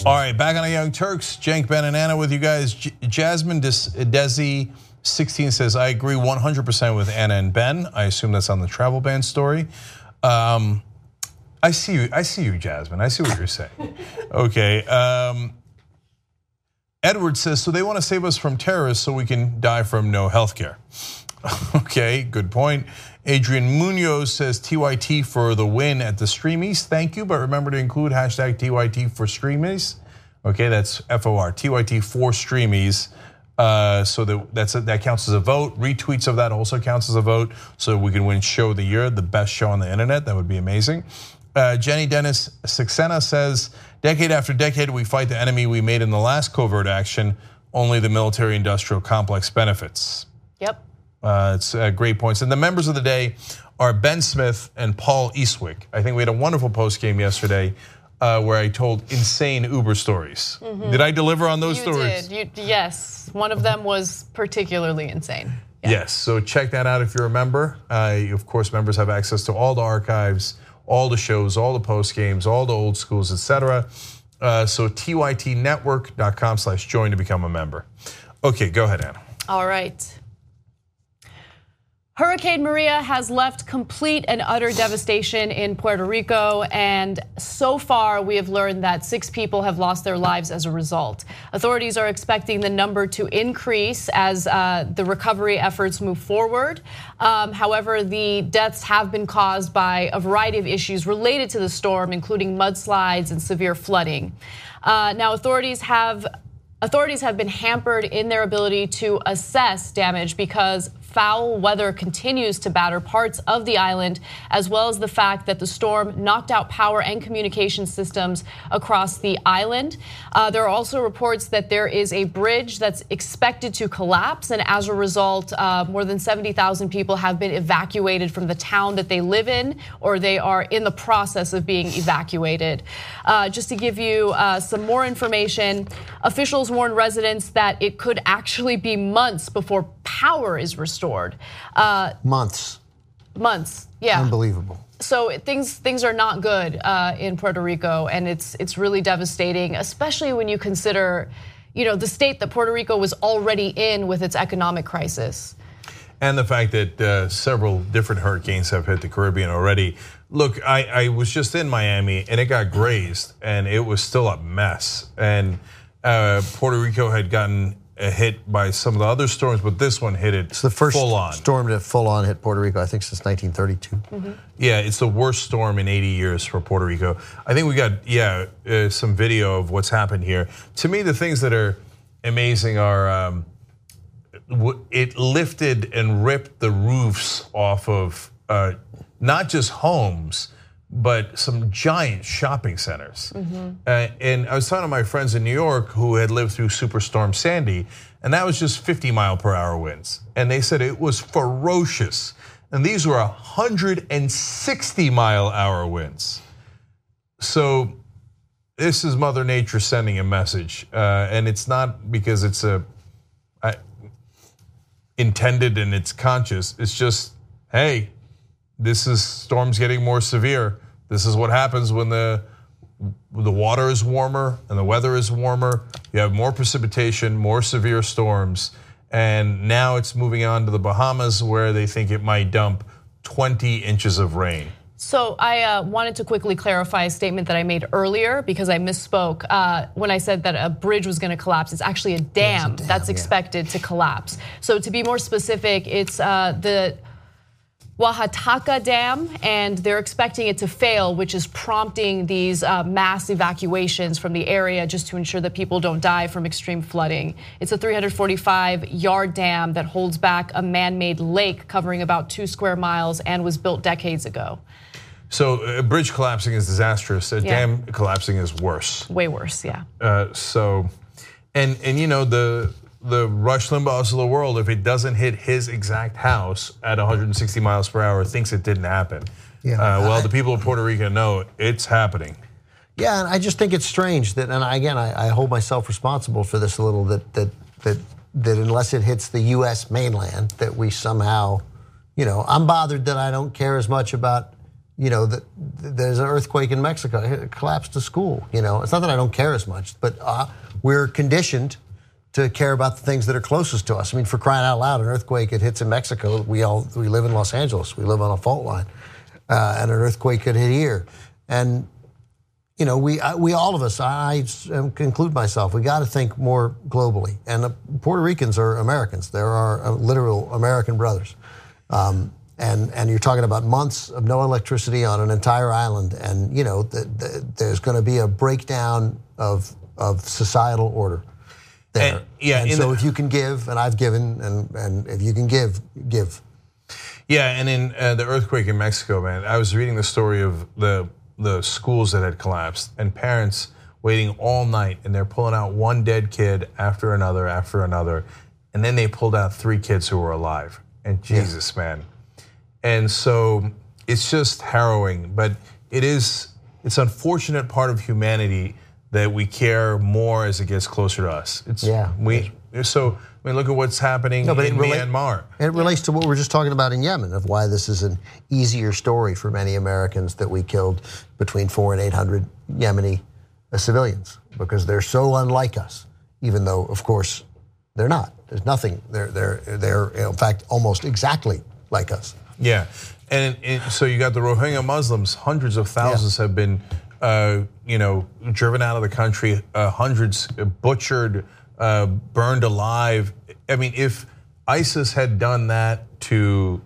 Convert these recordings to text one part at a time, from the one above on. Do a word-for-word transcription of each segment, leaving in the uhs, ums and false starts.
All right, back on the Young Turks. Cenk, Ben, and Anna with you guys. J- Jasmine Desi sixteen says, I agree one hundred percent with Anna and Ben. I assume that's on the travel ban story. Um, I see you, I see you, Jasmine. I see what you're saying. Okay. Um, Edward says, so they want to save us from terrorists so we can die from no health care. Okay, good point. Adrian Munoz says T Y T for the win at the Streamies. Thank you, but remember to include hashtag T Y T for Streamies. Okay, that's F O R, T Y T for Streamies. Uh, so that that's a, that counts as a vote. Retweets of that also counts as a vote. So we can win Show of the Year, the best show on the internet. That would be amazing. Uh, Jenny Dennis Saxena says, decade after decade, we fight the enemy we made in the last covert action. Only the military-industrial complex benefits. Yep. Uh, it's uh, great points. And the members of the day are Ben Smith and Paul Eastwick. I think we had a wonderful post game yesterday uh, where I told insane Uber stories. Mm-hmm. Did I deliver on those you stories? You did. Yes. One of them was particularly insane. Yeah. Yes. So check that out if you're a member. Uh, of course, members have access to all the archives, all the shows, all the post games, all the old schools, et cetera. Uh, so T Y T network dot com slash join to become a member. Okay, go ahead, Anna. All right. Hurricane Maria has left complete and utter devastation in Puerto Rico, and so far we have learned that six people have lost their lives as a result. Authorities are expecting the number to increase as uh, the recovery efforts move forward. Um, however, the deaths have been caused by a variety of issues related to the storm, including mudslides and severe flooding. Uh, now, authorities have authorities have been hampered in their ability to assess damage because foul weather continues to batter parts of the island, as well as the fact that the storm knocked out power and communication systems across the island. Uh, there are also reports that there is a bridge that's expected to collapse, and as a result, uh, more than seventy thousand people have been evacuated from the town that they live in, or they are in the process of being evacuated. Uh, just to give you uh, some more information, officials warn residents that it could actually be months before power is restored. Uh, months. Months, yeah. Unbelievable. So things things are not good uh, in Puerto Rico, and it's it's really devastating, especially when you consider, you know, the state that Puerto Rico was already in with its economic crisis. And the fact that uh, several different hurricanes have hit the Caribbean already. Look, I, I was just in Miami, and it got grazed, and it was still a mess. And uh, Puerto Rico had gotten hit by some of the other storms, but this one hit it it's the first full on. storm to full on hit Puerto Rico, I think, since nineteen thirty-two. Mm-hmm. Yeah, it's the worst storm in eighty years for Puerto Rico. I think we got, yeah, uh, some video of what's happened here. To me, the things that are amazing are um, it lifted and ripped the roofs off of uh, not just homes, but some giant shopping centers. Mm-hmm. Uh, and I was talking to my friends in New York who had lived through Superstorm Sandy, and that was just fifty mile per hour winds. And they said it was ferocious. And these were one hundred sixty mile hour winds. So this is Mother Nature sending a message. Uh, and it's not because it's a uh, intended and it's conscious. It's just, hey, this is storms getting more severe. This is what happens when the the water is warmer and the weather is warmer. You have more precipitation, more severe storms, and now it's moving on to the Bahamas where they think it might dump twenty inches of rain. So I uh, wanted to quickly clarify a statement that I made earlier because I misspoke uh, when I said that a bridge was going to collapse. It's actually a dam, a dam that's expected yeah. to collapse. So to be more specific, it's uh, the Oaxaca Dam, and they're expecting it to fail, which is prompting these uh, mass evacuations from the area just to ensure that people don't die from extreme flooding. It's a three hundred forty-five yard dam that holds back a man-made lake covering about two square miles and was built decades ago. So a bridge collapsing is disastrous. A yeah. dam collapsing is worse. Way worse, yeah. Uh, so, and and you know the. The Rush Limbaughs of the world, if it doesn't hit his exact house at one hundred sixty miles per hour, thinks it didn't happen. Yeah, uh, well, I, the people of Puerto Rico know it's happening. Yeah, and I just think it's strange that, and again, I, I hold myself responsible for this a little, that that that that unless it hits the U S mainland, that we somehow, you know, I'm bothered that I don't care as much about You know, that there's an earthquake in Mexico, it collapsed a school. You know, it's not that I don't care as much, but uh, we're conditioned to care about the things that are closest to us. I mean, for crying out loud, an earthquake, it hits in Mexico. We all we live in Los Angeles. We live on a fault line, uh, and an earthquake could hit here. And you know, we I, we all of us, I, I include myself. We got to think more globally. And the Puerto Ricans are Americans. There are literal American brothers. Um, And, and you're talking about months of no electricity on an entire island, and you know the, the, there's going to be a breakdown of of societal order there. And, yeah, and so the, if you can give, and I've given, and and if you can give, give. Yeah, and in uh, the earthquake in Mexico, man, I was reading the story of the the schools that had collapsed, and parents waiting all night, and they're pulling out one dead kid after another after another, and then they pulled out three kids who were alive. And Jesus, yeah. man. And so it's just harrowing, but it is, it's unfortunate part of humanity that we care more as it gets closer to us. It's, yeah. We, so, I mean, look at what's happening no, in it rela- Myanmar. It relates to what we were just talking about in Yemen, of why this is an easier story for many Americans that we killed between four and eight hundred Yemeni civilians, because they're so unlike us, even though, of course, they're not. There's nothing, they're, they're, they're in fact, almost exactly like us. Yeah, and, and so you got the Rohingya Muslims. Hundreds of thousands yeah. have been, uh, you know, driven out of the country. Uh, hundreds butchered, uh, burned alive. I mean, if ISIS had done that to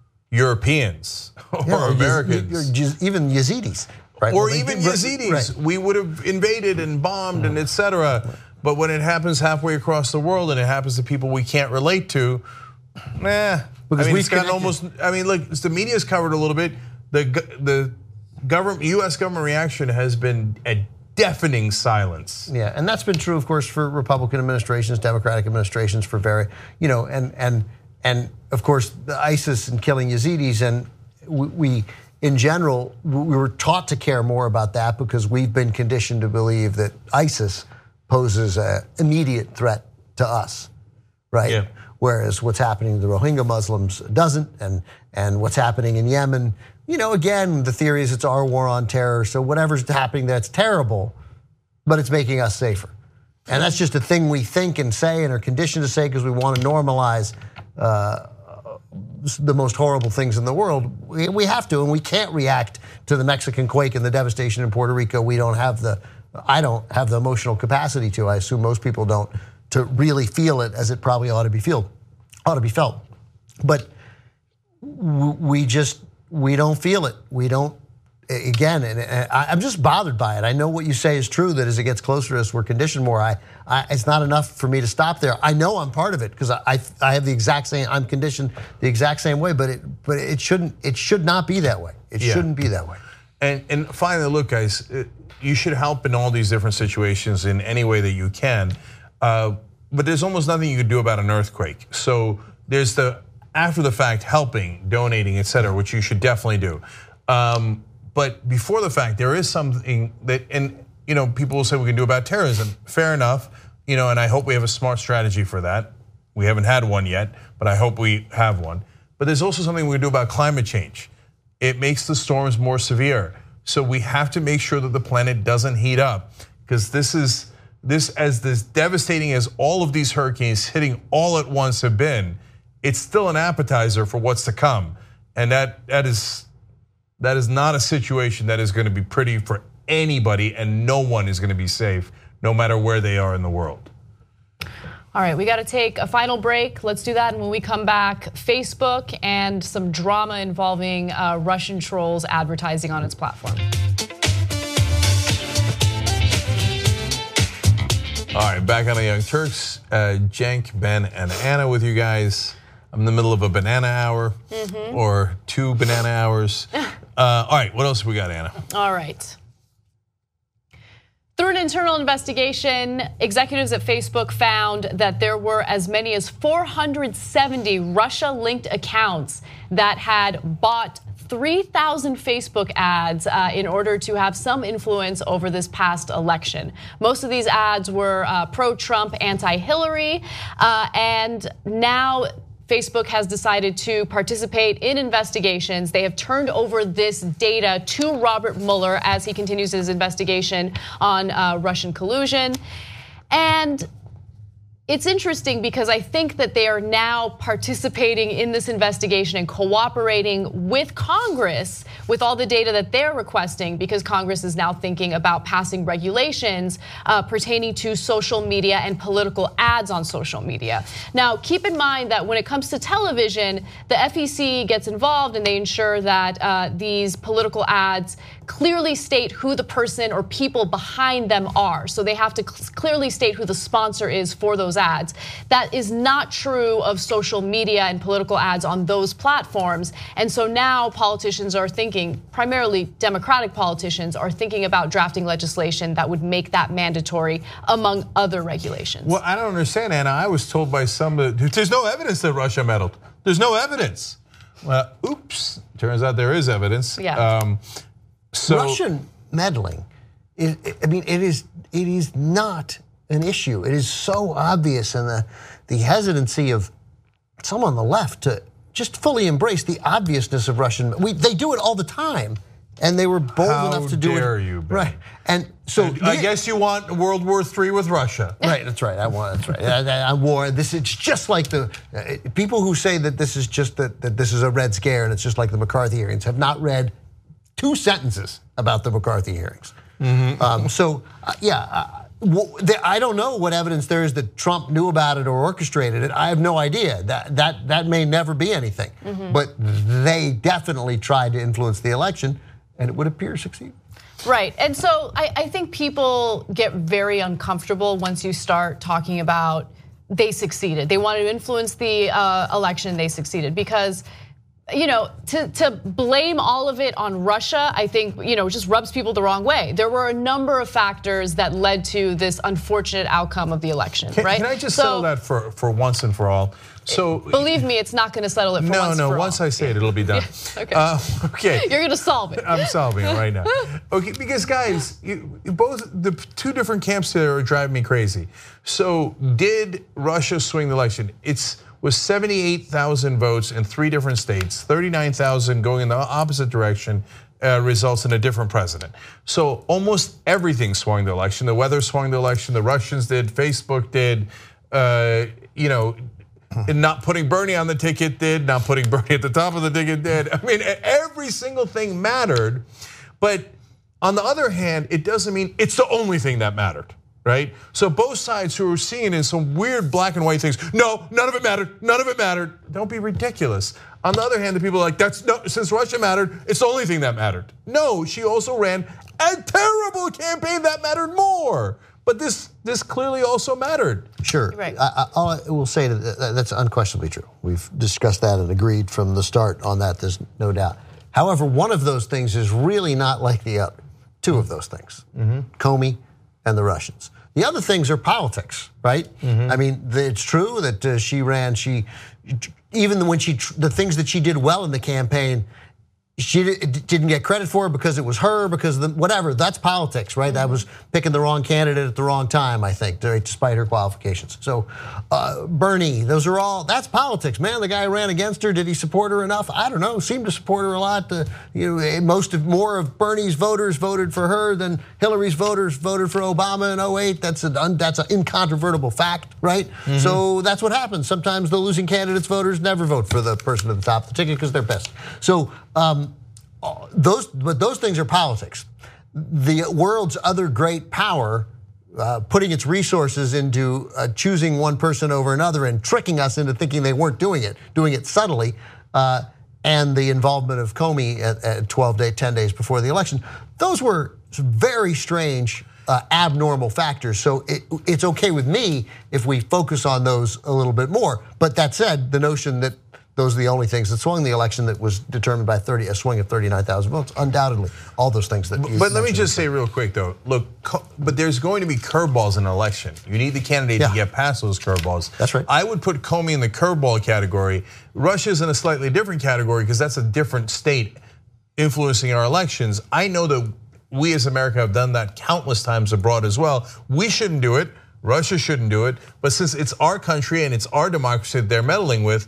Europeans or yeah, Americans, even Yazidis, right? Or well, even did, Yazidis, right. we would have invaded and bombed and et cetera. But when it happens halfway across the world and it happens to people we can't relate to, nah. Because I mean, we've gotten almost. I mean, look, the media's covered a little bit. The the government, U S government reaction has been a deafening silence. Yeah, and that's been true, of course, for Republican administrations, Democratic administrations, for very, you know, and and and of course, the ISIS and killing Yazidis, and we, we in general we were taught to care more about that because we've been conditioned to believe that ISIS poses an immediate threat to us, right? Yeah. Whereas what's happening to the Rohingya Muslims doesn't, and and what's happening in Yemen, you know, again, the theory is it's our war on terror, so whatever's happening that's terrible, but it's making us safer. And that's just a thing we think and say and are conditioned to say because we want to normalize uh, the most horrible things in the world. We, we have to, and we can't react to the Mexican quake and the devastation in Puerto Rico. We don't have the, I don't have the emotional capacity to, I assume most people don't, to really feel it as it probably ought to be felt, ought to be felt. But we just, we don't feel it. We don't, again, and I'm just bothered by it. I know what you say is true, that as it gets closer to us, we're conditioned more. I, I it's not enough for me to stop there. I know I'm part of it because I, I, I have the exact same, I'm conditioned the exact same way, but it, but it shouldn't, it should not be that way. It yeah. shouldn't be that way. And, and finally, look, guys, you should help in all these different situations in any way that you can. Uh, but there's almost nothing you could do about an earthquake. So there's the after the fact helping, donating, et cetera, which you should definitely do. Um, but before the fact, there is something that, and you know, people will say we can do about terrorism. Fair enough, you know, and I hope we have a smart strategy for that. We haven't had one yet, but I hope we have one. But there's also something we can do about climate change. It makes the storms more severe. So we have to make sure that the planet doesn't heat up, because this is, this as this devastating as all of these hurricanes hitting all at once have been, it's still an appetizer for what's to come. And that that is that is not a situation that is going to be pretty for anybody, and no one is going to be safe, no matter where they are in the world. All right, we got to take a final break. Let's do that, and when we come back, Facebook and some drama involving uh, Russian trolls advertising on its platform. All right, back on the Young Turks. Uh, Cenk, Ben, and Anna with you guys. I'm in the middle of a banana hour, mm-hmm. or two banana hours. Uh, all right, what else we got, Anna? All right. Through an internal investigation, executives at Facebook found that there were as many as four hundred seventy Russia-linked accounts that had bought three thousand Facebook ads uh, in order to have some influence over this past election. Most of these ads were uh, pro-Trump, anti-Hillary, uh, and now Facebook has decided to participate in investigations. They have turned over this data to Robert Mueller as he continues his investigation on uh, Russian collusion. And it's interesting because I think that they are now participating in this investigation and cooperating with Congress with all the data that they're requesting, because Congress is now thinking about passing regulations uh, pertaining to social media and political ads on social media. Now, keep in mind that when it comes to television, the F E C gets involved and they ensure that uh, these political ads clearly state who the person or people behind them are. So they have to clearly state who the sponsor is for those ads. That is not true of social media and political ads on those platforms. And so now politicians are thinking, primarily Democratic politicians, are thinking about drafting legislation that would make that mandatory, among other regulations. Well, I don't understand, Anna. I was told by some, there's no evidence that Russia meddled. There's no evidence. Well, oops, turns out there is evidence. Yeah. Um, So, Russian meddling, I mean, it is it is not an issue. It is so obvious, and the the hesitancy of some on the left to just fully embrace the obviousness of Russian. We, they do it all the time, and they were bold How enough to do it. How dare you, Ben? Right? And so and I guess you want World War Three with Russia. Right. That's right. I want. That's right. I, I war. This it's just like the uh, people who say that this is just that, that this is a Red Scare and it's just like the McCarthy hearings have not read two sentences about the McCarthy hearings. Mm-hmm. Um, so, uh, yeah, uh, I don't know what evidence there is that Trump knew about it or orchestrated it. I have no idea. That that that may never be anything. Mm-hmm. But they definitely tried to influence the election, and it would appear to succeed. Right, and so I, I think people get very uncomfortable once you start talking about they succeeded. They wanted to influence the uh, election, they succeeded, because you know, to, to blame all of it on Russia, I think, you know, just rubs people the wrong way. There were a number of factors that led to this unfortunate outcome of the election, can, right? Can I just so, settle that for, for once and for all? So believe me, it's not going to settle it for no, once No, no, once all. I say it, it'll be done. Yeah, okay. Uh, okay. You're going to solve it. I'm solving it right now. Okay, because guys, you, both the two different camps there are driving me crazy. So did Russia swing the election? It's was seventy-eight thousand votes in three different states, thirty-nine thousand going in the opposite direction, uh, results in a different president. So almost everything swung the election. The weather swung the election, the Russians did, Facebook did, uh, you know, not putting Bernie on the ticket did, not putting Bernie at the top of the ticket did. I mean, every single thing mattered. But on the other hand, it doesn't mean it's the only thing that mattered. Right? So both sides who are seeing in some weird black and white things, no, none of it mattered, none of it mattered. Don't be ridiculous. On the other hand, the people are like, that's no, since Russia mattered, it's the only thing that mattered. No, she also ran a terrible campaign that mattered more. But this this clearly also mattered. Sure, right. I, I will say that that's unquestionably true. We've discussed that and agreed from the start on that, there's no doubt. However, one of those things is really not like the other. Two of those things, mm-hmm. Comey and the Russians. The other things are politics, right? Mm-hmm. I mean, it's true that she ran, she, even when she, the things that she did well in the campaign, she didn't get credit for it because it was her, because of the, whatever, that's politics, right? Mm-hmm. That was picking the wrong candidate at the wrong time, I think, despite her qualifications. So uh, Bernie, those are all, that's politics, man. The guy ran against her, did he support her enough? I don't know, seemed to support her a lot. Uh, you know, most of, more of Bernie's voters voted for her than Hillary's voters voted for Obama in oh eight. That's an, that's an incontrovertible fact, right? Mm-hmm. So that's what happens. Sometimes the losing candidate's voters never vote for the person at the top of the ticket because they're pissed. So, um, Those, but those things are politics. The world's other great power, uh, putting its resources into uh, choosing one person over another and tricking us into thinking they weren't doing it, doing it subtly, uh, and the involvement of Comey at, at twelve days, ten days before the election. Those were very strange, uh, abnormal factors. So it, it's okay with me if we focus on those a little bit more. But that said, the notion that those are the only things that swung the election that was determined by thirty, a swing of thirty-nine thousand votes. Undoubtedly, all those things that. But, but let me just say real quick though, look, but there's going to be curveballs in an election. You need the candidate yeah. to get past those curveballs. That's right. I would put Comey in the curveball category. Russia's in a slightly different category because that's a different state influencing our elections. I know that we as America have done that countless times abroad as well. We shouldn't do it. Russia shouldn't do it. But since it's our country and it's our democracy that they're meddling with,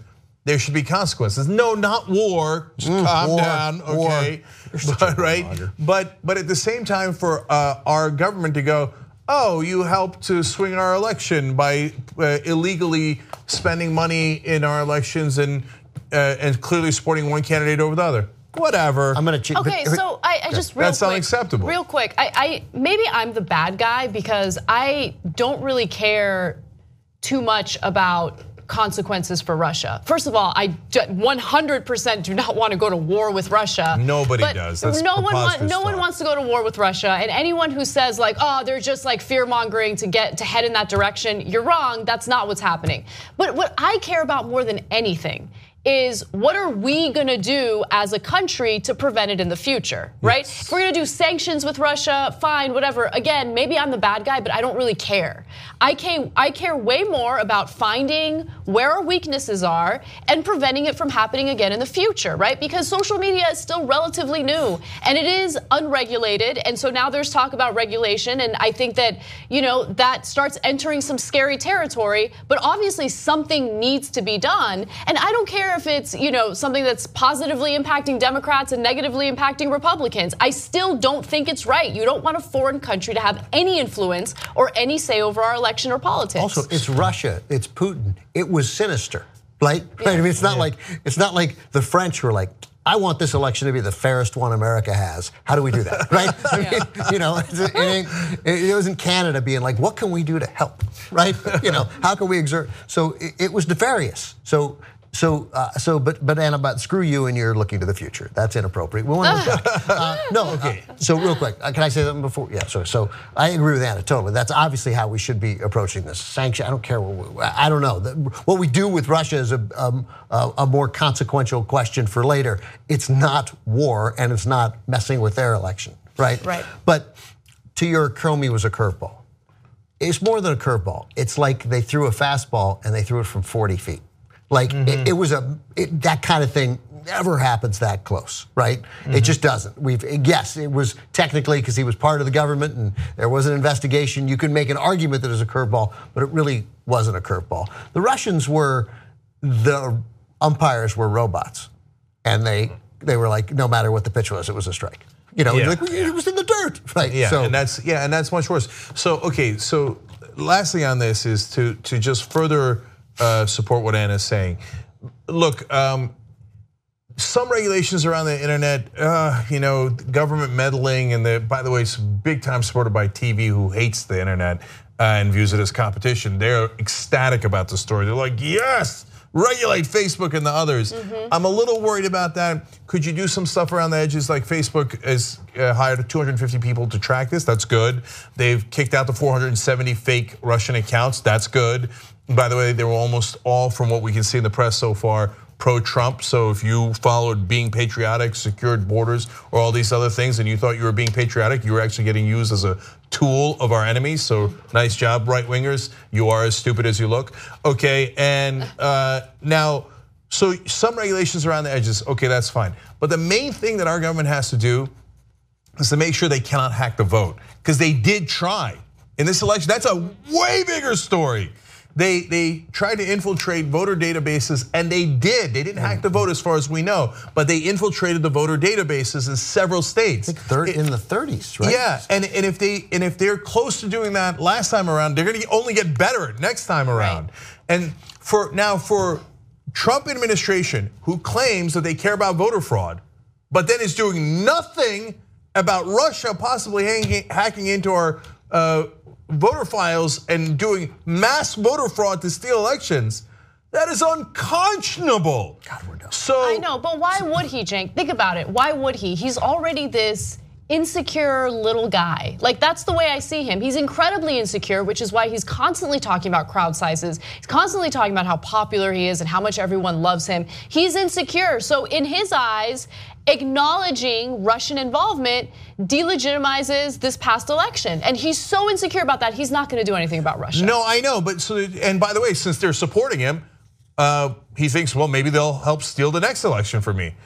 there should be consequences. No, not war. Just mm, calm war, down, okay? But, right? But but at the same time, for uh, our government to go, oh, you helped to swing our election by uh, illegally spending money in our elections and uh, and clearly supporting one candidate over the other. Whatever. I'm gonna cheat. Okay, so I, I just real that's quick, unacceptable. Real quick, I, I maybe I'm the bad guy because I don't really care too much about consequences for Russia. First of all, I one hundred percent do not want to go to war with Russia. Nobody does. That's no one want, no thought. one wants to go to war with Russia. And anyone who says like, oh, they're just like fear mongering to get to head in that direction, you're wrong. That's not what's happening. But what I care about more than anything is what are we gonna do as a country to prevent it in the future, right? Yes. If we're gonna do sanctions with Russia, fine, whatever. Again, maybe I'm the bad guy, but I don't really care. I care, I care way more about finding where our weaknesses are and preventing it from happening again in the future, right? Because social media is still relatively new and it is unregulated. And so now there's talk about regulation. And I think that, you know, that starts entering some scary territory, but obviously something needs to be done. And I don't care if it's, you know, something that's positively impacting Democrats and negatively impacting Republicans. I still don't think it's right. You don't want a foreign country to have any influence or any say over our election or politics. Also, it's Russia, it's Putin. It was sinister, right? Yeah. I mean, it's not yeah. like it's not like the French were like, I want this election to be the fairest one America has. How do we do that, right? I mean, yeah. You know, it, ain't, it wasn't Canada being like, what can we do to help, right? You know, how can we exert? So it, it was nefarious. So. So, uh, so, but, but Anna, but screw you, and you're looking to the future. That's inappropriate. We want to look back. Uh, no, okay. So, real quick, uh, can I say something before? Yeah. So, so I agree with Anna totally. That's obviously how we should be approaching this. Sanction. I don't care. What we, I don't know. What we do with Russia is a, um, a a more consequential question for later. It's not war, and it's not messing with their election, right? Right. But to your Comey was a curveball. It's more than a curveball. It's like they threw a fastball and they threw it from forty feet. Like mm-hmm. it, it was a it, that kind of thing never happens that close, right? Mm-hmm. It just doesn't. We've yes, it was technically because he was part of the government and there was an investigation. You can make an argument that it was a curveball, but it really wasn't a curveball. The Russians were the umpires were robots, and they they were like, no matter what the pitch was, it was a strike. You know, yeah. like, it was in the dirt, right? Yeah, so, and that's yeah, and that's much worse. So okay, so lastly on this is to to just further. Uh, support what Anna's saying. Look, um, some regulations around the internet, uh, you know, government meddling, and the, by the way, it's big time supported by T V, who hates the internet uh, and views it as competition. They're ecstatic about the story. They're like, yes, regulate Facebook and the others. Mm-hmm. I'm a little worried about that. Could you do some stuff around the edges? Like Facebook has hired two hundred fifty people to track this. That's good. They've kicked out the four hundred seventy fake Russian accounts. That's good. By the way, they were almost all, from what we can see in the press so far, pro-Trump. So if you followed being patriotic, secured borders, or all these other things, and you thought you were being patriotic, you were actually getting used as a tool of our enemies. So nice job, right-wingers. You are as stupid as you look. Okay, and uh, now, so some regulations around the edges, okay, that's fine. But the main thing that our government has to do is to make sure they cannot hack the vote. Because they did try. In this election, that's a way bigger story. They they tried to infiltrate voter databases, and they did. They didn't hack the vote as far as we know, but they infiltrated the voter databases in several states. I think third, in the thirties, right? Yeah, and, and if they and if they're close to doing that last time around, they're gonna only get better next time around. Right. And for now, for Trump administration, who claims that they care about voter fraud, but then is doing nothing about Russia possibly hacking, hacking into our uh, voter files and doing mass voter fraud to steal elections, that is unconscionable. God, we're done. So I know, but why would he, Cenk? Think about it. Why would he? He's already this insecure little guy. Like, that's the way I see him. He's incredibly insecure, which is why he's constantly talking about crowd sizes. He's constantly talking about how popular he is and how much everyone loves him. He's insecure. So in his eyes, acknowledging Russian involvement delegitimizes this past election. And he's so insecure about that, he's not gonna do anything about Russia. No, I know, but so, and by the way, since they're supporting him, uh, he thinks, well, maybe they'll help steal the next election for me.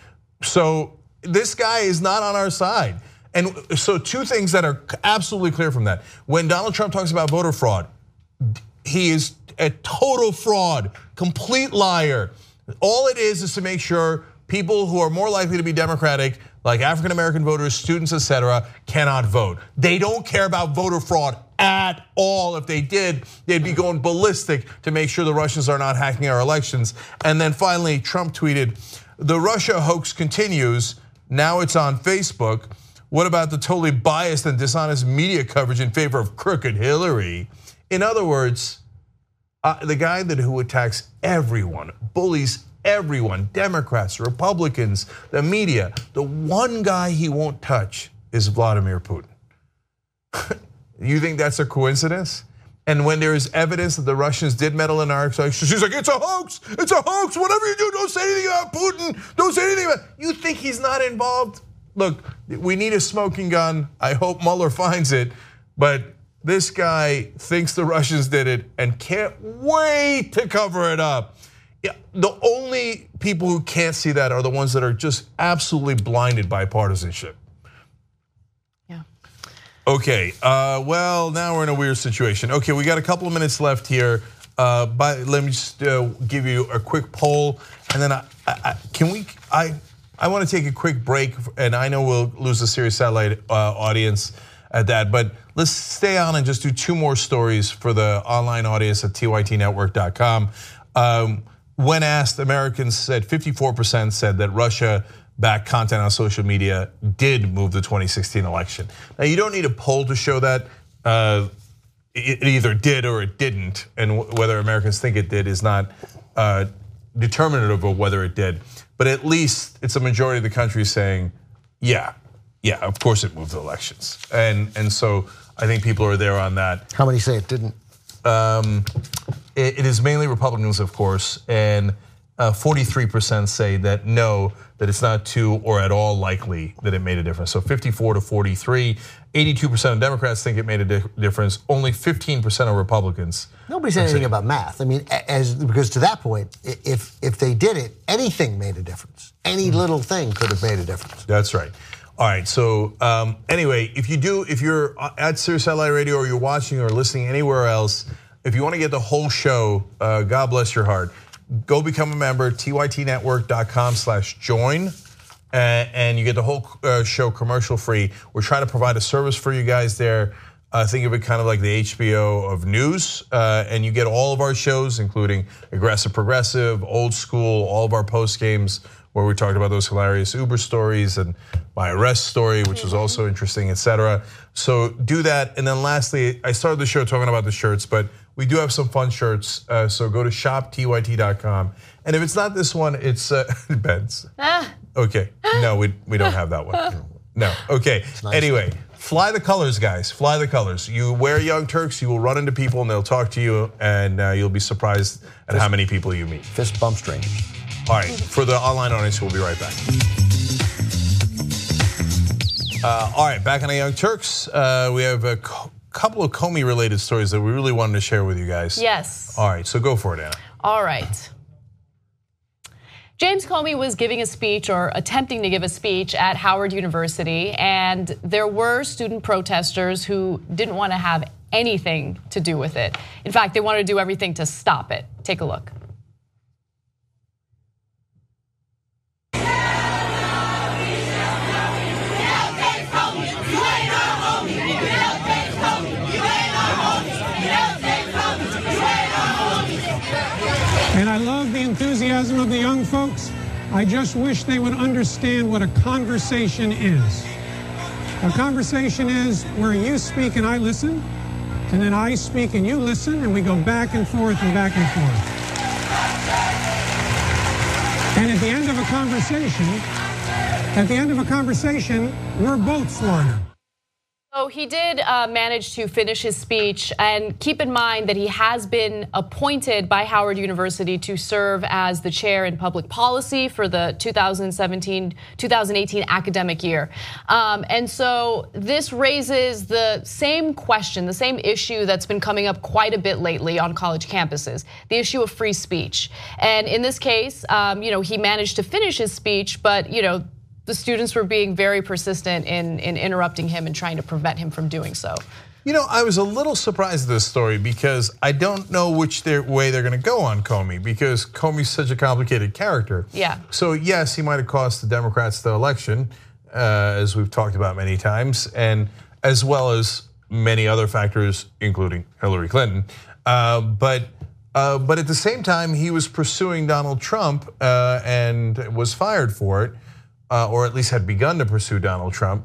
So this guy is not on our side. And so two things that are absolutely clear from that. When Donald Trump talks about voter fraud, he is a total fraud, complete liar. All it is is to make sure people who are more likely to be Democratic, like African American voters, students, et cetera, cannot vote. They don't care about voter fraud at all. If they did, they'd be going ballistic to make sure the Russians are not hacking our elections. And then finally, Trump tweeted, "The Russia hoax continues. Now it's on Facebook. What about the totally biased and dishonest media coverage in favor of crooked Hillary?" In other words, uh, the guy that who attacks everyone, bullies everyone, Democrats, Republicans, the media, the one guy he won't touch is Vladimir Putin. You think that's a coincidence? And when there is evidence that the Russians did meddle in our elections, she's like, it's a hoax, it's a hoax, whatever you do, don't say anything about Putin, don't say anything about, you think he's not involved? Look, we need a smoking gun. I hope Mueller finds it, but this guy thinks the Russians did it and can't wait to cover it up. Yeah, the only people who can't see that are the ones that are just absolutely blinded by partisanship. Yeah. Okay, uh, well, now we're in a weird situation. Okay, we got a couple of minutes left here. Uh, but let me just uh, give you a quick poll, and then I, I, can we? I I want to take a quick break, and I know we'll lose the Sirius Satellite uh, audience at that, but let's stay on and just do two more stories for the online audience at T Y T network dot com. Um, when asked, Americans said fifty-four percent said that Russia-backed content on social media did move the twenty sixteen election. Now, you don't need a poll to show that. Uh, it either did or it didn't, and whether Americans think it did is not uh, determinative of whether it did. But at least it's a majority of the country saying, yeah, yeah, of course it moved the elections. And and so I think people are there on that. How many say it didn't? Um, it, it is mainly Republicans, of course, and forty-three percent say that no, that it's not too or at all likely that it made a difference. So fifty-four to forty-three, eighty-two percent of Democrats think it made a difference. Only fifteen percent of Republicans. Nobody said anything about math. I mean, as because to that point, if if they did it, anything made a difference. Any little thing could have made a difference. That's right. All right. So um, anyway, if you do, if you're at Sirius Satellite Radio or you're watching or listening anywhere else, if you want to get the whole show, uh, God bless your heart. Go become a member, T Y T network dot com slash join, and you get the whole show commercial free. We're trying to provide a service for you guys there. Uh, think of it kind of like the H B O of news, uh, and you get all of our shows, including Aggressive Progressive, Old School, all of our post games where we talked about those hilarious Uber stories and my arrest story, which was also interesting, et cetera. So do that, and then lastly, I started the show talking about the shirts, but we do have some fun shirts, uh, so go to shop T Y T dot com. And if it's not this one, it's uh, Ben's. Ah. Okay, no, we we don't have that one. No, okay. Nice. Anyway, fly the colors, guys. Fly the colors. You wear Young Turks, you will run into people and they'll talk to you, and uh, you'll be surprised at Fist, how many people you meet. Fist bump strangers. All right, for the online audience, we'll be right back. Uh, all right, back on the Young Turks, uh, we have a couple of Comey-related stories that we really wanted to share with you guys. Yes. All right, so go for it, Anna. All right. James Comey was giving a speech or attempting to give a speech at Howard University, and there were student protesters who didn't want to have anything to do with it. In fact, they wanted to do everything to stop it. Take a look. And I love the enthusiasm of the young folks. I just wish they would understand what a conversation is. A conversation is where you speak and I listen, and then I speak and you listen, and we go back and forth and back and forth. And at the end of a conversation, at the end of a conversation, we're both smarter. So he did uh, manage to finish his speech, and keep in mind that he has been appointed by Howard University to serve as the chair in public policy for the two thousand seventeen two thousand eighteen academic year. Um, and so this raises the same question, the same issue that's been coming up quite a bit lately on college campuses, the issue of free speech. And in this case, um, you know, he managed to finish his speech, but you know, the students were being very persistent in, in interrupting him and trying to prevent him from doing so. You know, I was a little surprised at this story because I don't know which their, way they're going to go on Comey because Comey's such a complicated character. Yeah. So yes, he might have cost the Democrats the election, uh, as we've talked about many times, and as well as many other factors, including Hillary Clinton. Uh, but uh, but at the same time, he was pursuing Donald Trump uh, and was fired for it, uh, or at least had begun to pursue Donald Trump.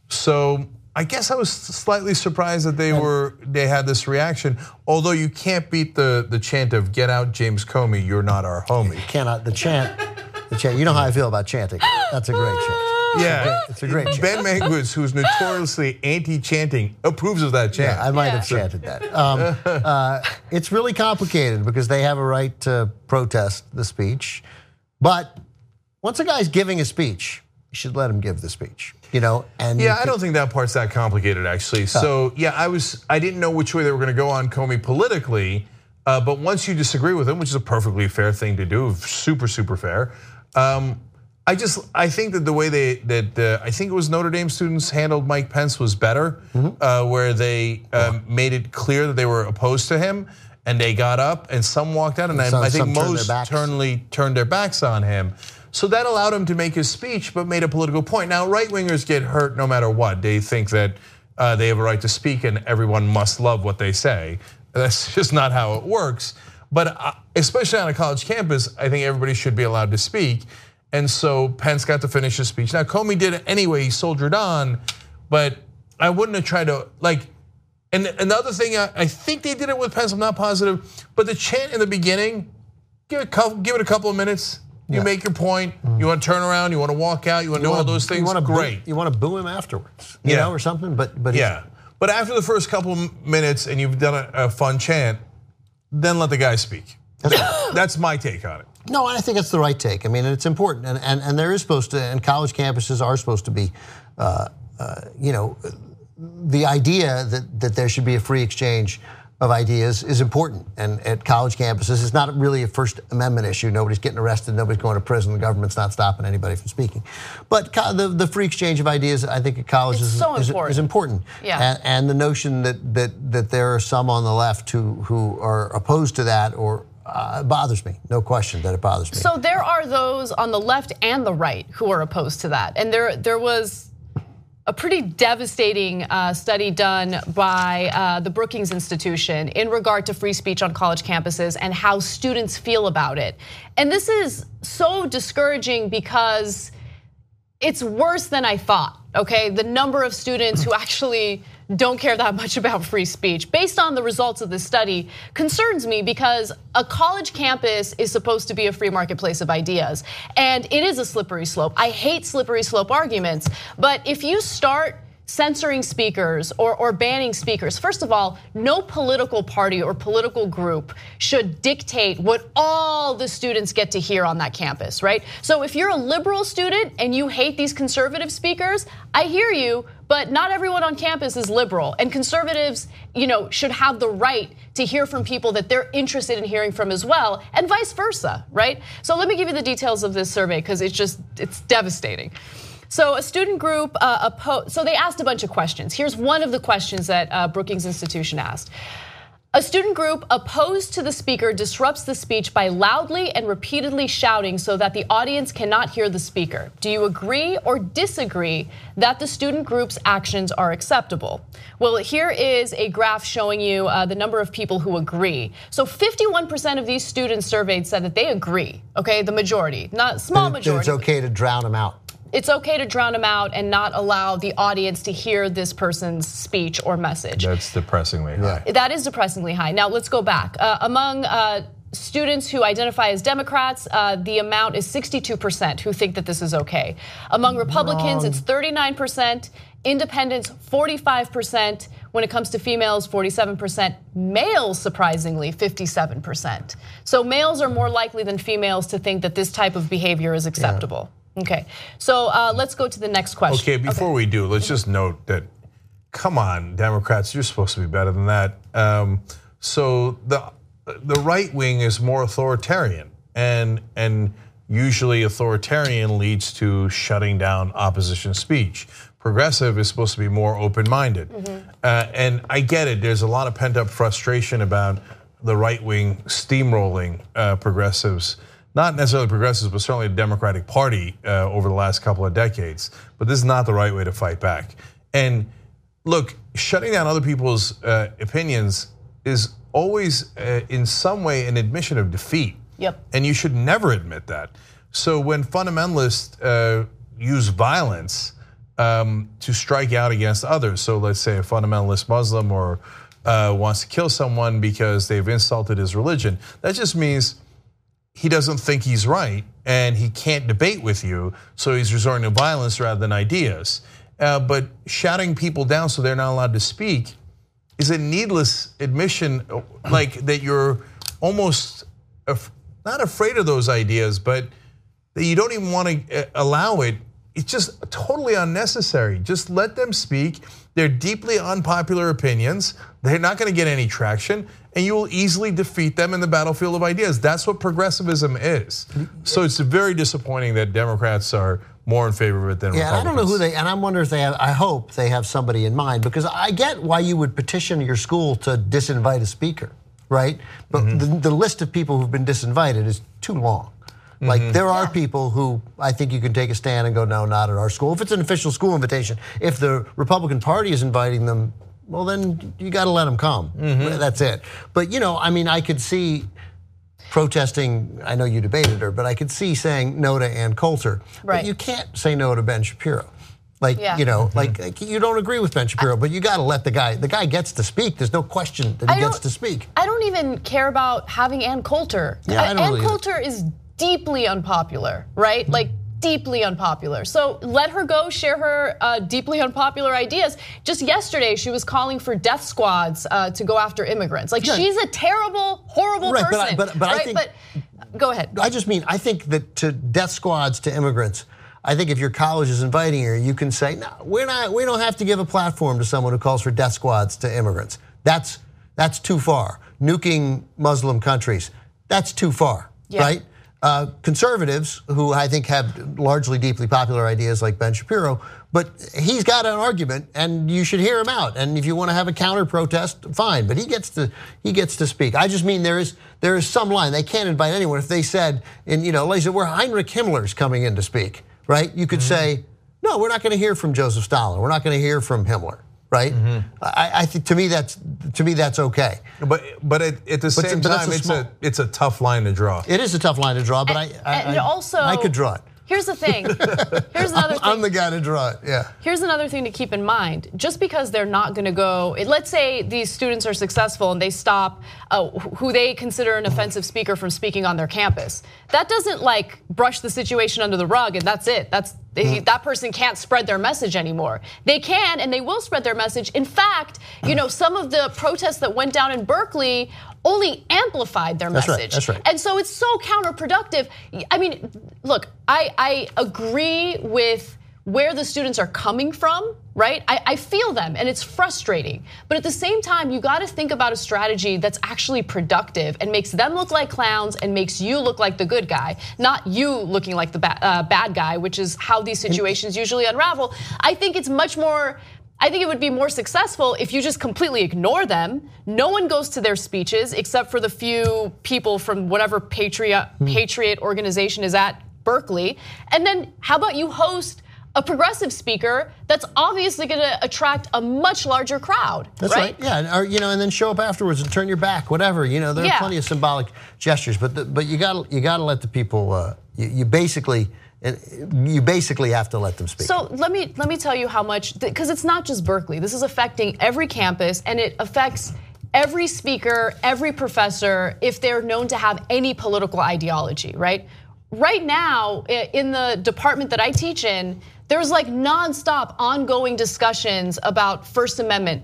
So I guess I was slightly surprised that they were they had this reaction. Although you can't beat the the chant of "Get out, James Comey, you're not our homie." You cannot the chant, the chant. You know how I feel about chanting. That's a great chant. Yeah, it's a great chant. Ben Mankiewicz, who's notoriously anti-chanting, approves of that chant. Yeah, I might Yeah. have chanted that. Um, uh, it's really complicated because they have a right to protest the speech, but once a guy's giving a speech, you should let him give the speech. You know, and yeah, I don't think that part's that complicated actually. So yeah, I was I didn't know which way they were going to go on Comey politically, uh, but once you disagree with him, which is a perfectly fair thing to do, super super fair. Um, I just I think that the way they that uh, I think it was Notre Dame students handled Mike Pence was better, mm-hmm. uh, where they um, made it clear that they were opposed to him, and they got up, and some walked out, and, and I, I think most turned, turned their backs on him. So that allowed him to make his speech, but made a political point. Now, right-wingers get hurt no matter what. They think that uh, they have a right to speak and everyone must love what they say. That's just not how it works. But especially on a college campus, I think everybody should be allowed to speak. And so Pence got to finish his speech. Now, Comey did it anyway, he soldiered on, but I wouldn't have tried to, like, and another thing, I think they did it with Pence, I'm not positive, but the chant in the beginning, give it, give it a couple of minutes. You yeah. make your point. Mm-hmm. You want to turn around. You want to walk out. You want to do all those things. You Great. Boo, you want to boo him afterwards, you yeah. know, or something. But but yeah. But after the first couple of minutes and you've done a, a fun chant, then let the guy speak. That's, that's my take on it. No, I think it's the right take. I mean, it's important, and and and there is supposed to, and college campuses are supposed to be, uh, uh, you know, the idea that that there should be a free exchange of ideas is important, and at college campuses, it's not really a First Amendment issue. Nobody's getting arrested, nobody's going to prison, the government's not stopping anybody from speaking. But the, the free exchange of ideas, I think at colleges is, so is, important. is important. Yeah. And, and the notion that that that there are some on the left who who are opposed to that, or uh, bothers me. No question that it bothers me. So there are those on the left and the right who are opposed to that, and there there was a pretty devastating uh, study done by uh, the Brookings Institution in regard to free speech on college campuses and how students feel about it. And this is so discouraging because it's worse than I thought, okay? The number of students who actually don't care that much about free speech, based on the results of this study, concerns me because a college campus is supposed to be a free marketplace of ideas, and it is a slippery slope. I hate slippery slope arguments, but if you start censoring speakers or, or banning speakers, first of all, no political party or political group should dictate what all the students get to hear on that campus, right? So if you're a liberal student and you hate these conservative speakers, I hear you, but not everyone on campus is liberal, and conservatives, you know, should have the right to hear from people that they're interested in hearing from as well, and vice versa, right? So let me give you the details of this survey because it's just, it's devastating. So a student group uh, opposed, so they asked a bunch of questions. Here's one of the questions that uh, Brookings Institution asked. A student group opposed to the speaker disrupts the speech by loudly and repeatedly shouting so that the audience cannot hear the speaker. Do you agree or disagree that the student group's actions are acceptable? Well, here is a graph showing you uh, the number of people who agree. So fifty-one percent of these students surveyed said that they agree, okay, the majority, not small majority. It's okay to drown them out. It's okay to drown them out and not allow the audience to hear this person's speech or message. That's depressingly high. Yeah. That is depressingly high. Now let's go back. Uh, among uh, students who identify as Democrats, uh, the amount is sixty-two percent who think that this is okay. Among Republicans, Wrong. It's thirty-nine percent. Independents, forty-five percent. When it comes to females, forty-seven percent. Males, surprisingly, fifty-seven percent. So males are more likely than females to think that this type of behavior is acceptable. Yeah. Okay, so uh, let's go to the next question. Okay, before okay. we do, let's just note that, come on, Democrats, you're supposed to be better than that. Um, so the the right wing is more authoritarian, and and usually authoritarian leads to shutting down opposition speech. progressive is supposed to be more open-minded. Mm-hmm. uh, and I get it, there's a lot of pent-up frustration about the right-wing steamrolling uh, progressives, not necessarily progressives, but certainly the Democratic Party uh, over the last couple of decades. But this is not the right way to fight back. And look, shutting down other people's uh, opinions is always uh, in some way an admission of defeat. Yep. And you should never admit that. So when fundamentalists uh, use violence um, to strike out against others, so let's say a fundamentalist Muslim or uh, wants to kill someone because they've insulted his religion, that just means he doesn't think he's right and he can't debate with you, so he's resorting to violence rather than ideas. Uh, but shouting people down so they're not allowed to speak is a needless admission, like that you're almost af- not afraid of those ideas, but that you don't even want to allow it. It's just totally unnecessary. Just let them speak. They're deeply unpopular opinions. They're not going to get any traction, and you will easily defeat them in the battlefield of ideas. That's what progressivism is. So it's very disappointing that Democrats are more in favor of it than yeah, Republicans. I don't know who they, and I wonder if they have, I hope they have somebody in mind, because I get why you would petition your school to disinvite a speaker, right? But mm-hmm. the, the list of people who've been disinvited is too long. Like mm-hmm. there are yeah. people who I think you can take a stand and go, no, not at our school. If it's an official school invitation, if the Republican Party is inviting them, well then you got to let them come. Mm-hmm. That's it. But you know, I mean, I could see protesting, I know you debated her, but I could see saying no to Ann Coulter. Right. But you can't say no to Ben Shapiro. Like, yeah. you know, mm-hmm. like, like you don't agree with Ben Shapiro, I, but you got to let the guy, the guy gets to speak. There's no question that he gets to speak. I don't even care about having Ann Coulter. Yeah, I don't Ann really Coulter is deeply unpopular, right? Mm-hmm. Like deeply unpopular. So let her go share her uh, deeply unpopular ideas. Just yesterday, she was calling for death squads uh, to go after immigrants. Like yeah. she's a terrible, horrible right, person. But, I, but, but right? I think, but go ahead. I just mean, I think that to death squads to immigrants, I think if your college is inviting her, you can say, no, we're not, we don't have to give a platform to someone who calls for death squads to immigrants. That's, that's too far. Nuking Muslim countries, that's too far, yeah. right? Uh, conservatives, who I think have largely deeply popular ideas like Ben Shapiro, but he's got an argument and you should hear him out. And if you want to have a counter protest, fine, but he gets to he gets to speak. I just mean there is there is some line. They can't invite anyone. If they said, in, you know, like said, we're Heinrich Himmler's coming in to speak, right? You could mm-hmm. say, no, we're not going to hear from Joseph Stalin. We're not going to hear from Himmler. Right, mm-hmm. I, I think to me that's to me that's okay. But but at, at the same but time, a it's small, a it's a tough line to draw. It is a tough line to draw, but and, I, I and also I could draw it. Here's the thing. Here's another I'm, thing. I'm the guy to draw it. Yeah. Here's another thing to keep in mind. Just because they're not going to go, let's say these students are successful and they stop uh, who they consider an offensive speaker from speaking on their campus. That doesn't like brush the situation under the rug and that's it. That's mm. that person can't spread their message anymore. They can and they will spread their message. In fact, you know, some of the protests that went down in Berkeley only amplified their that's message. Right, that's right. And so it's so counterproductive. I mean, look, I, I agree with where the students are coming from, right? I, I feel them and it's frustrating. But at the same time, you gotta think about a strategy that's actually productive and makes them look like clowns and makes you look like the good guy, not you looking like the ba- uh, bad guy, which is how these situations usually unravel. I think it's much more, I think it would be more successful if you just completely ignore them. No one goes to their speeches except for the few people from whatever patriot, mm. patriot organization is at Berkeley. And then how about you host a progressive speaker that's obviously going to attract a much larger crowd. That's right. right. Yeah, or, you know, and then show up afterwards and turn your back, whatever. You know, there are yeah. plenty of symbolic gestures, but the, but you got you got to let the people. Uh, you, you basically. You basically have to let them speak. So let me let me tell you how much, because it's not just Berkeley. This is affecting every campus, and it affects every speaker, every professor, if they're known to have any political ideology, right? Right now, in the department that I teach in, there's like nonstop ongoing discussions about First Amendment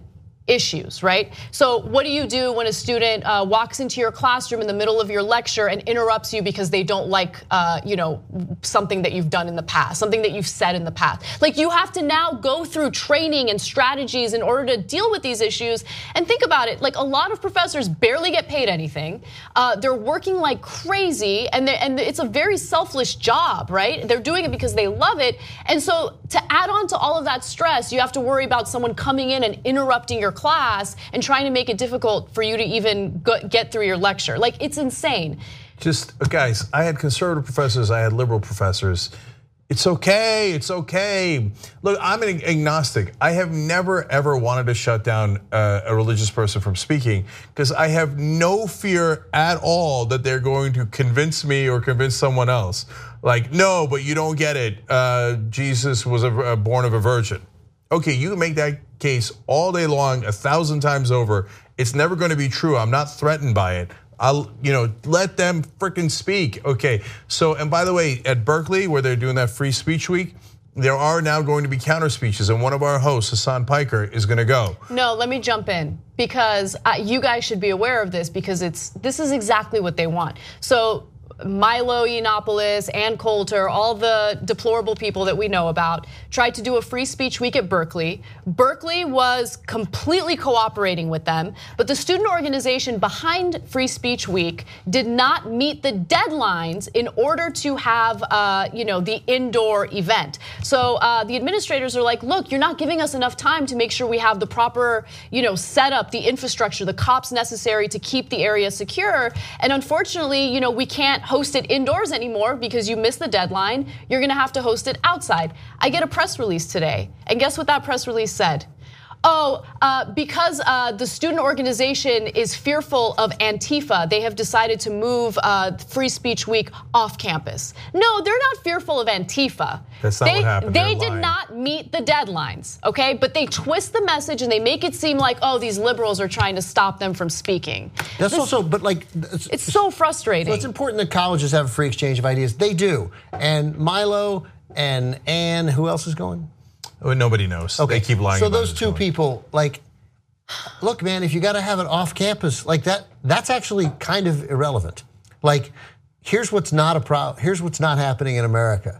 issues, right? So what do you do when a student uh, walks into your classroom in the middle of your lecture and interrupts you because they don't like, uh, you know, something that you've done in the past, something that you've said in the past? Like, you have to now go through training and strategies in order to deal with these issues. And think about it, like, a lot of professors barely get paid anything. Uh, they're working like crazy, and and it's a very selfless job, right? They're doing it because they love it. And so to add on to all of that stress, you have to worry about someone coming in and interrupting your class and trying to make it difficult for you to even get through your lecture. Like, it's insane. Just, guys, I had conservative professors, I had liberal professors. It's okay, it's okay. Look, I'm an agnostic. I have never ever wanted to shut down a religious person from speaking because I have no fear at all that they're going to convince me or convince someone else. Like, no, but you don't get it. Uh, Jesus was a, born of a virgin. Okay, you can make that case all day long, a thousand times over. It's never going to be true. I'm not threatened by it. I'll, you know, let them freaking speak. Okay, so, and by the way, at Berkeley, where they're doing that free speech week, there are now going to be counter speeches, and one of our hosts, Hassan Piker, is going to go. No, let me jump in, because you guys should be aware of this, because it's this is exactly what they want. So Milo Yiannopoulos, Ann Coulter, all the deplorable people that we know about, tried to do a free speech week at Berkeley. Berkeley was completely cooperating with them, but the student organization behind Free Speech Week did not meet the deadlines in order to have, uh, you know, the indoor event. So uh, the administrators are like, look, you're not giving us enough time to make sure we have the proper, you know, setup, the infrastructure, the cops necessary to keep the area secure. And unfortunately, you know, we can't host it indoors anymore because you missed the deadline. You're gonna have to host it outside. I get a press release today, and guess what that press release said? Oh, uh, because uh, the student organization is fearful of Antifa, they have decided to move uh, Free Speech Week off campus. No, they're not fearful of Antifa. That's not they, what happened. They They're did lying. not meet the deadlines, okay? But they twist the message and they make it seem like, oh, these liberals are trying to stop them from speaking. That's this, also, but like, it's, it's so frustrating. So it's important that colleges have a free exchange of ideas. They do, and Milo and Ann, who else is going? Oh, nobody knows. Okay. They keep lying. So about those it two going. people, like, look, man, if you got to have it off campus like that, that's actually kind of irrelevant. Like, here's what's not a problem. Here's what's not happening in America.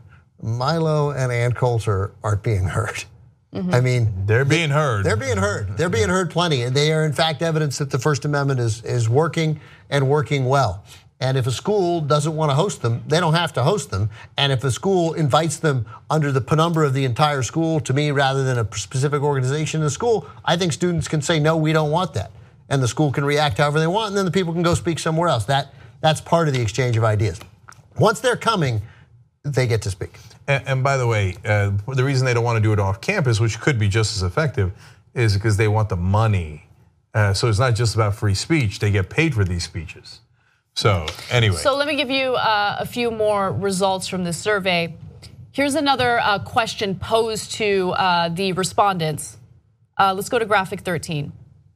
Milo and Ann Coulter aren't being heard. Mm-hmm. I mean, they're being heard. They're being heard. They're being heard plenty, and they are in fact evidence that the First Amendment is is working and working well. And if a school doesn't want to host them, they don't have to host them. And if a school invites them under the penumbra of the entire school to me rather than a specific organization in the school, I think students can say, no, we don't want that. And the school can react however they want, and then the people can go speak somewhere else. That That's part of the exchange of ideas. Once they're coming, they get to speak. And, and by the way, uh, the reason they don't want to do it off campus, which could be just as effective, is because they want the money. Uh, so it's not just about free speech, they get paid for these speeches. So anyway. So let me give you uh, a few more results from this survey. Here's another uh, question posed to uh, the respondents. Uh, let's go to graphic thirteen.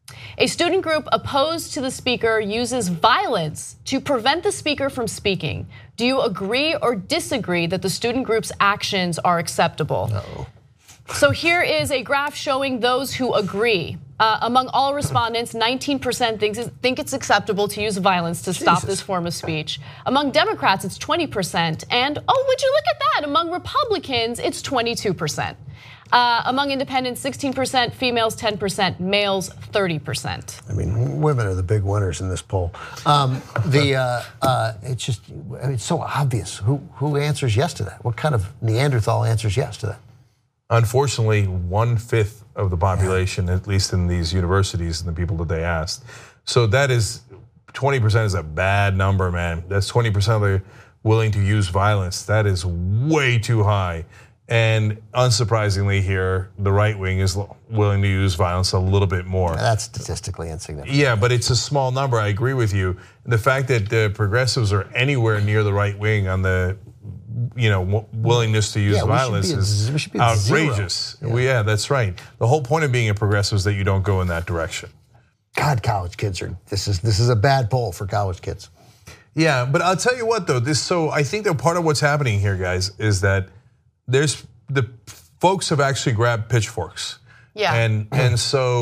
A student group opposed to the speaker uses violence to prevent the speaker from speaking. Do you agree or disagree that the student group's actions are acceptable? No. So here is a graph showing those who agree. Uh, among all respondents, nineteen percent think it's acceptable to use violence to stop Jesus. this form of speech. Among Democrats, it's twenty percent. And oh, would you look at that? Among Republicans, it's twenty-two percent. Uh, among independents, sixteen percent, females ten percent, males thirty percent. I mean, women are the big winners in this poll. Um, the uh, uh, it's just it's so obvious. Who who answers yes to that? What kind of Neanderthal answers yes to that? Unfortunately, one fifth of the population, yeah. at least in these universities and the people that they asked. So that is, twenty percent is a bad number, man. That's twenty percent of the willing to use violence. That is way too high. And unsurprisingly here, the right wing is willing to use violence a little bit more. That's statistically insignificant. Yeah, but it's a small number, I agree with you. The fact that the progressives are anywhere near the right wing on the you know, willingness to use yeah, violence a, is outrageous. Yeah. Well, yeah, that's right. The whole point of being a progressive is that you don't go in that direction. God, college kids are, this is this is a bad poll for college kids. Yeah, but I'll tell you what though, this, so I think that part of what's happening here, guys, is that there's, the folks have actually grabbed pitchforks. Yeah. And, and so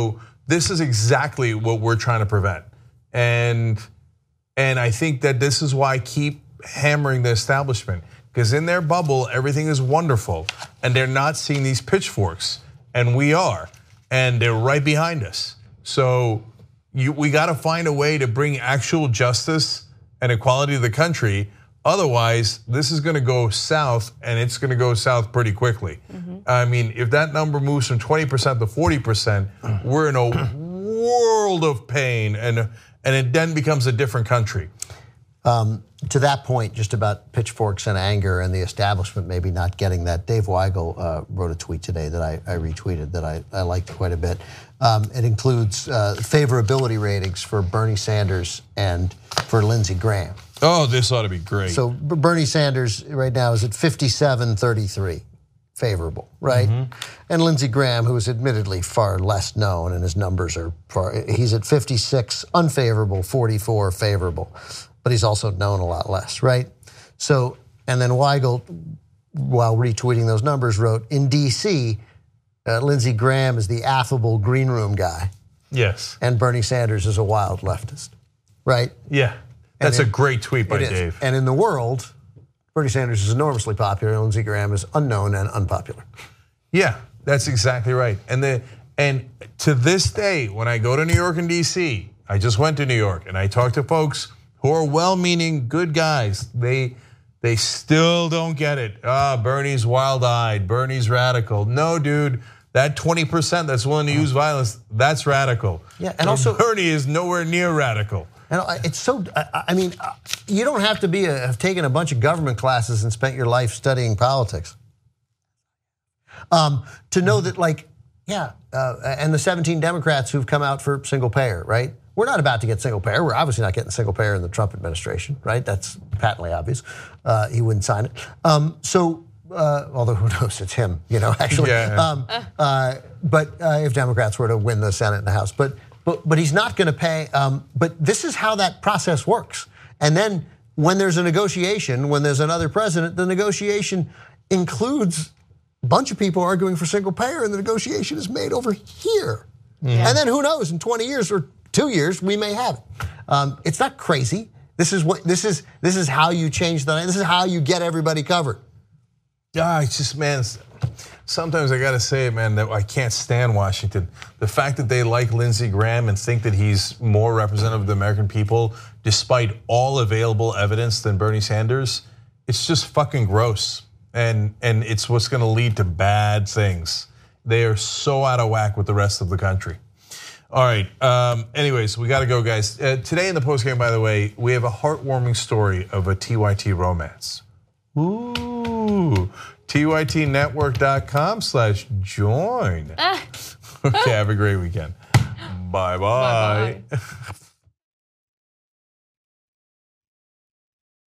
this is exactly what we're trying to prevent. And and I think that this is why I keep hammering the establishment, because in their bubble, everything is wonderful, and they're not seeing these pitchforks, and we are, and they're right behind us. So you, we got to find a way to bring actual justice and equality to the country. Otherwise, this is going to go south, and it's going to go south pretty quickly. Mm-hmm. I mean, if that number moves from twenty percent to forty percent, we're in a world of pain, and and it then becomes a different country. Um, to that point, just about pitchforks and anger and the establishment maybe not getting that, Dave Weigel uh, wrote a tweet today that I, I retweeted that I, I liked quite a bit. Um, it includes uh, favorability ratings for Bernie Sanders and for Lindsey Graham. Oh, this ought to be great. So Bernie Sanders right now is at fifty-seven thirty-three, favorable, right? Mm-hmm. And Lindsey Graham, who is admittedly far less known, and his numbers are far, he's at fifty-six unfavorable, forty-four favorable, but he's also known a lot less, right? So, and then Weigel, while retweeting those numbers, wrote, in D C, uh, Lindsey Graham is the affable green room guy. Yes. And Bernie Sanders is a wild leftist, right? Yeah. That's it, a great tweet by Dave. And in the world, Bernie Sanders is enormously popular, and Lindsey Graham is unknown and unpopular. Yeah, that's exactly right. And the and to this day, when I go to New York and D C, I just went to New York and I talk to folks who are well-meaning, good guys. They they still don't get it. Ah, Bernie's wild-eyed, Bernie's radical. No, dude, that twenty percent that's willing to use violence, that's radical. Yeah, and also Bernie is nowhere near radical. And it's so, I mean, you don't have to be a, have taken a bunch of government classes and spent your life studying politics um, to know that, like, yeah, uh, and the seventeen Democrats who've come out for single payer, right? We're not about to get single payer. We're obviously not getting single payer in the Trump administration, right? That's patently obvious. Uh, he wouldn't sign it. Um, so, uh, although who knows, it's him, you know, actually. Yeah. Um, uh, but uh, if Democrats were to win the Senate and the House, but But, but he's not going to pay, um, but this is how that process works. And then when there's a negotiation, when there's another president, the negotiation includes a bunch of people arguing for single payer, and the negotiation is made over here. Yeah. And then who knows, in twenty years or two years, we may have it. Um, it's not crazy. This is what this is. This is how you change the. This is how you get everybody covered. Yeah, it's just, man, sometimes I gotta say it, man, that I can't stand Washington. The fact that they like Lindsey Graham and think that he's more representative of the American people, despite all available evidence than Bernie Sanders, it's just fucking gross. And and it's what's gonna lead to bad things. They are so out of whack with the rest of the country. All right, um, anyways, we gotta go, guys. Uh, today in the postgame, by the way, we have a heartwarming story of a T Y T romance. Ooh, T Y T network dot com slash join. Okay, have a great weekend. Bye-bye.